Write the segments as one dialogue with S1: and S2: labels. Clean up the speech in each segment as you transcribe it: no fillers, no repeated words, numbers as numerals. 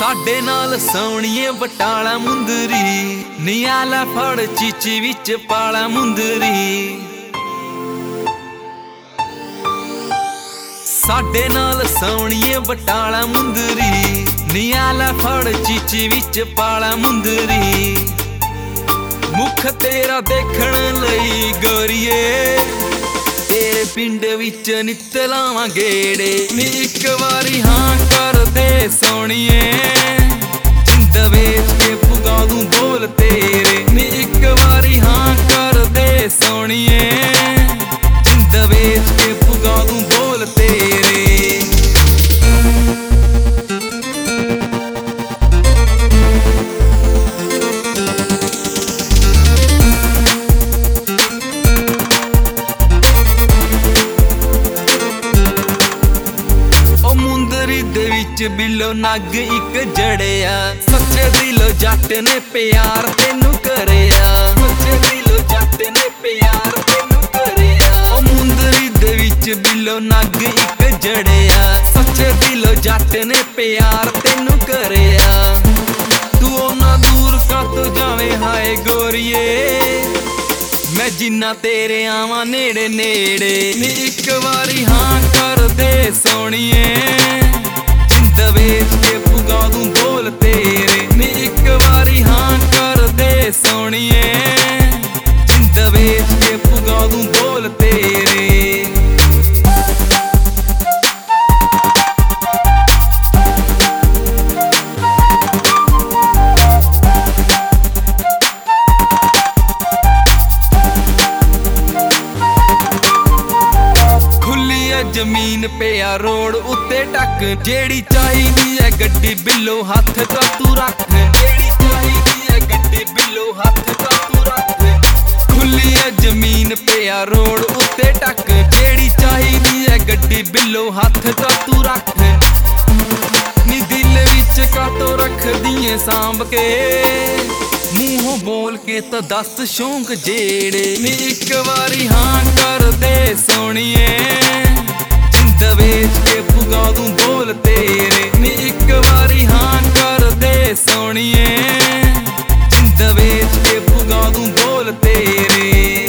S1: ਸਾਡੇ ਨਾਲ ਸੋਹਣੀਏ ਬਟਾਲਾ ਮੁੰਦਰੀ ਨੀ ਆ ਲੈ ਫੜ ਚੀਚੀ ਵਿੱਚ ਪਾਲਾ ਮੁੰਦਰੀ। ਸਾਡੇ ਨਾਲ ਸੋਹਣੀਏ ਬਟਾਲਾ ਮੁੰਦਰੀ ਨੀ ਆ ਲੈ ਫੜ ਚੀਚੀ ਵਿੱਚ ਪਾਲਾ ਮੁੰਦਰੀ। ਮੁਖ ਤੇਰਾ ਦੇਖਣ ਲਈ ਗੋਰੀਏ ਤੇਰੇ ਪਿੰਡ ਵਿੱਚ ਨਿੱਤ ਲਾਵਾਂ ਗੇੜੇ ਨੀ ਇੱਕ ਵਾਰੀ ਹਾਂ ਕਰ ਦੇ ਸੋਹਣੀਏ ਜਿੰਦ ਵੇਚ ਕੇ ਪੁਗਾ ਦੂੰ ਬੋਲ ਤੇਰੇ ਨੀ ਇੱਕ ਵਾਰੀ ਹਾਂ ਕਰ ਦੇ ਸੋਹਣੀਏ ਜਿੰਦ ਵੇਚ ਕੇ ਪੁਗਾ ਦੂੰ ਬੋਲ ਤੇਰੇ। ਦੇ ਵਿੱਚ ਬਿੱਲੋ ਨੱਗ ਇੱਕ ਜੜਿਆ ਸੱਚੇ ਦਿਲੋਂ ਜੱਟ ਨੇ ਪਿਆਰ ਤੈਨੂੰ ਕਰਿਆ। ਸੱਚੇ ਦਿਲੋਂ ਜੱਟ ਨੇ ਪਿਆਰ ਤੈਨੂੰ ਕਰਿਆ। ਉਹ ਮੁੰਦਰੀ ਦੇ ਵਿੱਚ ਬਿੱਲੋ ਨੱਗ ਇੱਕ ਜੜਿਆ ਸੱਚੇ ਦਿਲੋਂ ਜੱਟ ਨੇ ਪਿਆਰ ਤੈਨੂੰ ਕਰਿਆ। ਤੂੰ ਉਹਨਾਂ ਦੂਰ ਕਾਤੋਂ ਜਾਵੇਂ ਹਾਏ ਗੋਰੀਏ ਮੈਂ ਜਿੰਨਾ ਤੇਰੇ ਆਵਾਂ ਨੇੜੇ ਨੇੜੇ ਨੀ ਇੱਕ ਵਾਰੀ ਹਾਂ ਕਰ ਦੇ ਸੋਹਣੀਏ ਜਿੰਦ ਵੇਚ ਕੇ ਪੁਗਾ ਦੂੰ ਬੋਲ ਤੇਰੇ ਨੀ ਇੱਕ ਵਾਰੀ ਹਾਂ ਕਰ ਦੇ ਸੋਹਣੀਏ ਜਿੰਦ ਵੇਚ ਕੇ ਪੁਗਾ ਦੂੰ ਬੋਲ ਤੇਰੇ। ਜ਼ਮੀਨ ਪਿਆ ਰੋਡ ਉੱਤੇ ਟੱਕ ਜਿਹੜੀ ਚਾਹੀਦੀ ਐ ਗੱਡੀ ਬਿੱਲੋ ਹੱਥ ਤਾਂ ਤੂੰ ਰੱਖ। ਜਿਹੜੀ ਚਾਹੀਦੀ ਐ ਗੱਡੀ ਬਿੱਲੋ ਹੱਥ ਤਾਂ ਤੂੰ ਰੱਖ। ਖੁੱਲੀ ਐ ਜ਼ਮੀਨ ਪਿਆ ਰੋਡ ਉੱਤੇ ਟੱਕ ਜਿਹੜੀ ਚਾਹੀਦੀ ਐ ਗੱਡੀ ਬਿੱਲੋ ਹੱਥ ਤਾਂ ਤੂੰ ਰੱਖ। ਨੀ ਦਿਲ ਵਿੱਚ ਕਾਤੋਂ ਰੱਖਦੀ ਏ ਸਾਂਭ ਕੇ ਮੂੰਹੋਂ ਬੋਲ ਕੇ ਤਾਂ ਦੱਸ ਸ਼ੌਂਕ ਜਿਹੜੇ ਨੀ ਇੱਕ ਵਾਰੀ ਹਾਂ ਕਰ ਦੇ ਸੋਹਣੀਏ ਜਿੰਦ ਵੇਚ ਕੇ ਪੁਗਾ ਦੂੰ ਬੋਲ ਤੇਰੇ ਨੀ ਇੱਕ ਵਾਰੀ ਹਾਂ ਕਰ ਦੇ ਸੋਹਣੀਏ ਜਿੰਦ ਵੇਚ ਕੇ ਪੁਗਾ ਦੂੰ ਬੋਲ ਤੇਰੇ।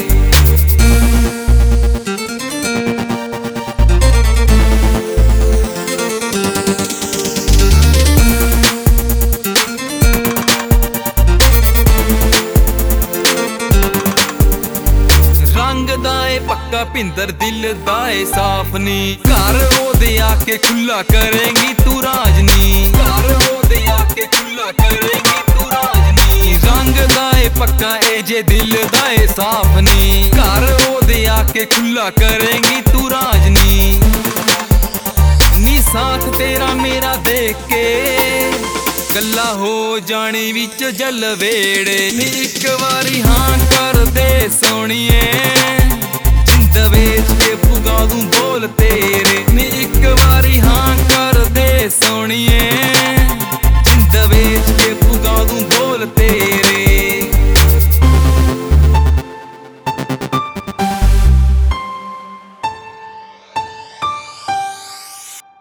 S1: ਪੱਕਾ ਭਿੰਦਰ ਦਿਲ ਦਾ ਏ ਸਾਫ ਨੀ ਘਰ ਉਹਦੇ ਆ ਕੇ ਖੁੱਲਾ ਕਰੇਂਗੀ ਤੂੰ ਰਾਜਨੀ। ਘਰ ਉਹਦੇ ਆ ਕੇ ਖੁੱਲਾ ਕਰੇਂਗੀ ਤੂੰ ਰਾਜਨੀ। ਰੰਗ ਦਾ ਏ ਪੱਕਾ ਏ ਜੇ ਦਿਲ ਦਾ ਏ ਸਾਫ ਨੀ ਘਰ ਉਹਦੇ ਆ ਕੇ ਖੁੱਲਾ ਕਰੇਂਗੀ ਤੂੰ ਰਾਜਨੀ। ਨੀ ਸਾਥ ਤੇਰਾ ਮੇਰਾ ਦੇਖ ਕੇ ਗੱਲਾਂ ਹੋ ਜਾਣੀ ਵਿੱਚ ਜਲਵੇੜੇ ਨੀ ਇੱਕ ਵਾਰੀ ਹਾਂ ਕਰ ਦੇ ਸੋਹਣੀਏ ਜਿੰਦ ਵੇਚ ਕੇ ਪੁਗਾ ਦੂੰ ਬੋਲ ਤੇਰੇ ਨੀ ਇੱਕ ਵਾਰੀ ਹਾਂ ਕਰ ਦੇ ਸੋਹਣੀਏ